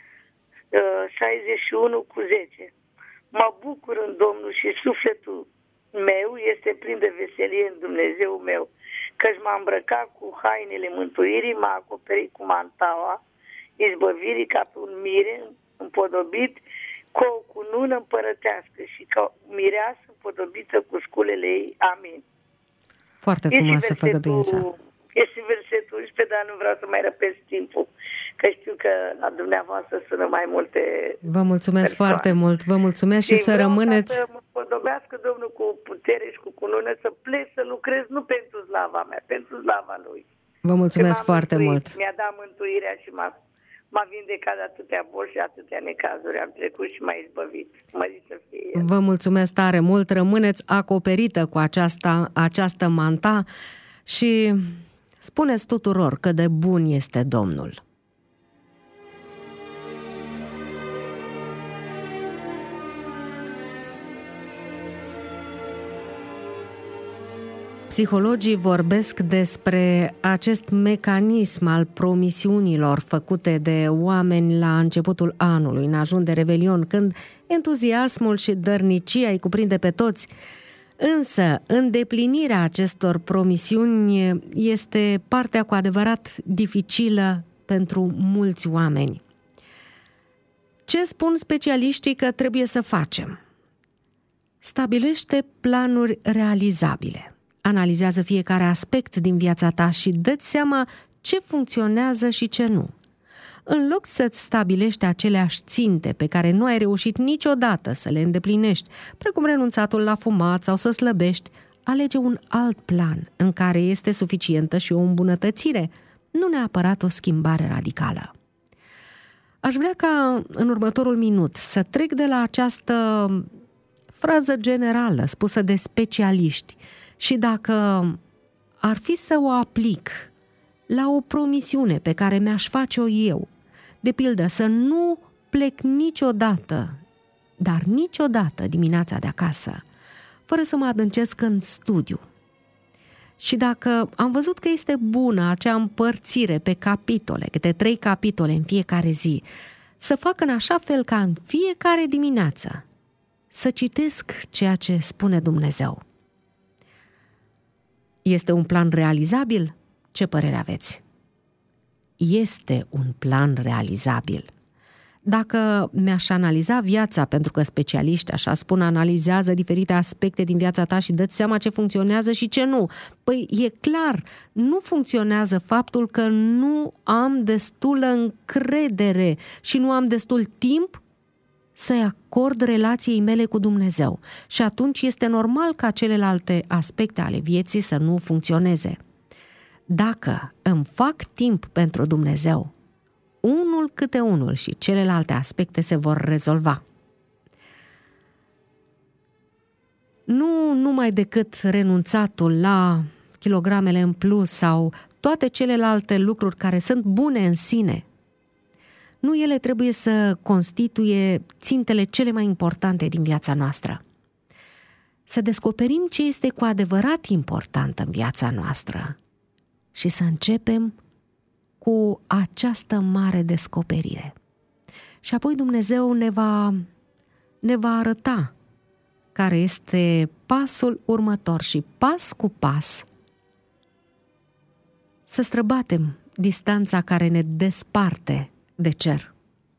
șaizeci și unu cu zece. Mă bucur în Domnul și sufletul meu este plin de veselie în Dumnezeu meu, căci m-a îmbrăcat cu hainele mântuirii, m-a acoperit cu mantaua izbăvirii ca pe un mire împodobit cu o cunună împărătească și ca mireasă împodobită cu sculele ei. Amin. Foarte frumoasă făgăduința. Este versetul unsprezece, dar nu vreau să mai răpesc timpul, că știu că la dumneavoastră sună mai multe. Vă mulțumesc persoane. Foarte mult, vă mulțumesc și, și să rămâneți. Să mă podobească Domnul cu putere și cu cunună să plec să lucrez nu pentru slava mea, pentru slava Lui. Vă mulțumesc foarte mântuit, mult. Mi-a dat mântuirea și m-a, m-a vindecat de atâtea boli și atâtea necazuri. Am trecut și m-a izbăvit. Mărit să fie El. Vă mulțumesc tare mult, rămâneți acoperită cu aceasta, această manta și spuneți tuturor cât de bun este Domnul. Psihologii vorbesc despre acest mecanism al promisiunilor făcute de oameni la începutul anului, în ajun de Revelion, când entuziasmul și dărnicia îi cuprinde pe toți. Însă, îndeplinirea acestor promisiuni este partea cu adevărat dificilă pentru mulți oameni. Ce spun specialiștii că trebuie să facem? Stabilește planuri realizabile. Analizează fiecare aspect din viața ta și dă-ți seama ce funcționează și ce nu. În loc să-ți stabilești aceleași ținte pe care nu ai reușit niciodată să le îndeplinești, precum renunțatul la fumat sau să slăbești, alege un alt plan în care este suficientă și o îmbunătățire, nu neapărat o schimbare radicală. Aș vrea ca în următorul minut să trec de la această frază generală spusă de specialiști și dacă ar fi să o aplic la o promisiune pe care mi-aș face-o eu, de pildă să nu plec niciodată, dar niciodată dimineața de acasă, fără să mă adâncesc în studiu. Și dacă am văzut că este bună acea împărțire pe capitole, câte trei capitole în fiecare zi, să fac în așa fel ca în fiecare dimineață să citesc ceea ce spune Dumnezeu. Este un plan realizabil? Ce părere aveți? Este un plan realizabil. Dacă mi-aș analiza viața, pentru că specialiști, așa spun, analizează diferite aspecte din viața ta și dă-ți seama ce funcționează și ce nu. Păi e clar, nu funcționează faptul că nu am destulă încredere și nu am destul timp să-i acord relației mele cu Dumnezeu. Și atunci este normal ca celelalte aspecte ale vieții să nu funcționeze. Dacă îmi fac timp pentru Dumnezeu, unul câte unul și celelalte aspecte se vor rezolva. Nu numai decât renunțatul la kilogramele în plus sau toate celelalte lucruri care sunt bune în sine, nu ele trebuie să constituie țintele cele mai importante din viața noastră. Să descoperim ce este cu adevărat important în viața noastră și să începem cu această mare descoperire. Și apoi Dumnezeu ne va, ne va arăta care este pasul următor și pas cu pas să străbatem distanța care ne desparte de cer.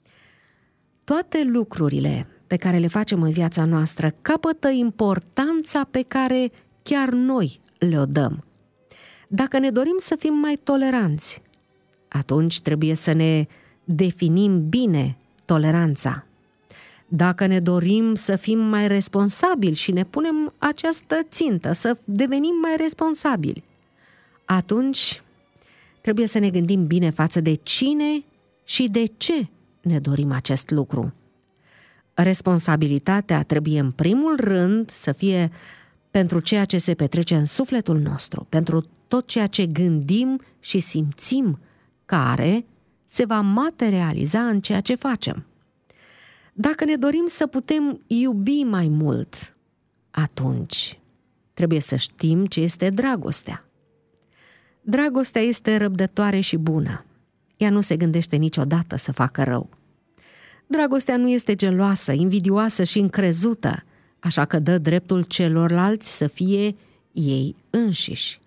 Toate lucrurile pe care le facem în viața noastră capătă importanța pe care chiar noi le-o dăm. Dacă ne dorim să fim mai toleranți, atunci trebuie să ne definim bine toleranța. Dacă ne dorim să fim mai responsabili și ne punem această țintă, să devenim mai responsabili, atunci trebuie să ne gândim bine față de cine și de ce ne dorim acest lucru. Responsabilitatea trebuie în primul rând să fie pentru ceea ce se petrece în sufletul nostru, pentru tot ceea ce gândim și simțim, care se va materializa în ceea ce facem. Dacă ne dorim să putem iubi mai mult, atunci trebuie să știm ce este dragostea. Dragostea este răbdătoare și bună. Ea nu se gândește niciodată să facă rău. Dragostea nu este geloasă, invidioasă și încrezută, așa că dă dreptul celorlalți să fie ei înșiși.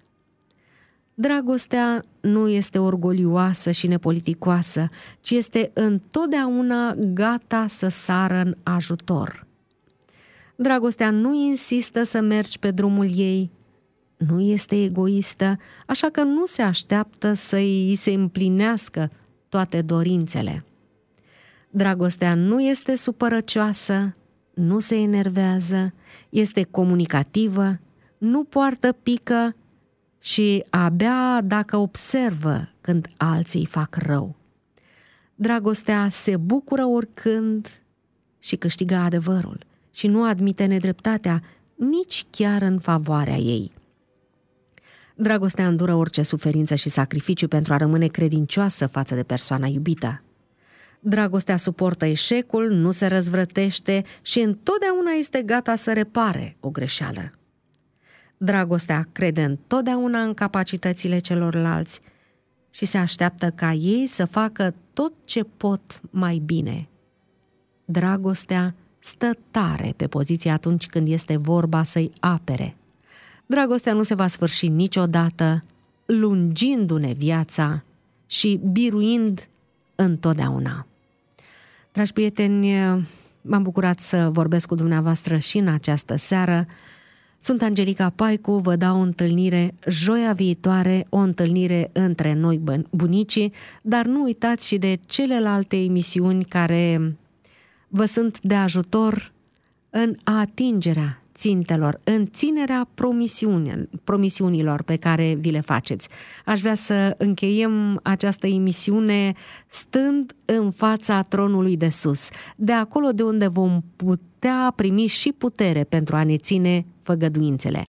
Dragostea nu este orgolioasă și nepoliticoasă, ci este întotdeauna gata să sară în ajutor. Dragostea nu insistă să mergi pe drumul ei, nu este egoistă, așa că nu se așteaptă să îi se împlinească toate dorințele. Dragostea nu este supărăcioasă, nu se enervează, este comunicativă, nu poartă pică și abia dacă observă când alții fac rău. Dragostea se bucură oricând și câștigă adevărul și nu admite nedreptatea nici chiar în favoarea ei. Dragostea îndură orice suferință și sacrificiu pentru a rămâne credincioasă față de persoana iubită. Dragostea suportă eșecul, nu se răzvrătește și întotdeauna este gata să repare o greșeală. Dragostea crede întotdeauna în capacitățile celorlalți și se așteaptă ca ei să facă tot ce pot mai bine. Dragostea stă tare pe poziție atunci când este vorba să-i apere. Dragostea nu se va sfârși niciodată, lungindu-ne viața și biruind întotdeauna. Dragi prieteni, m-am bucurat să vorbesc cu dumneavoastră și în această seară. Sunt Angelica Paicu, vă dau o întâlnire joia viitoare, o întâlnire între noi bunicii, dar nu uitați și de celelalte emisiuni care vă sunt de ajutor în atingerea țintelor, în ținerea promisiunilor pe care vi le faceți. Aș vrea să încheiem această emisiune stând în fața tronului de sus, de acolo de unde vom putea primi și putere pentru a ne ține făgăduințele.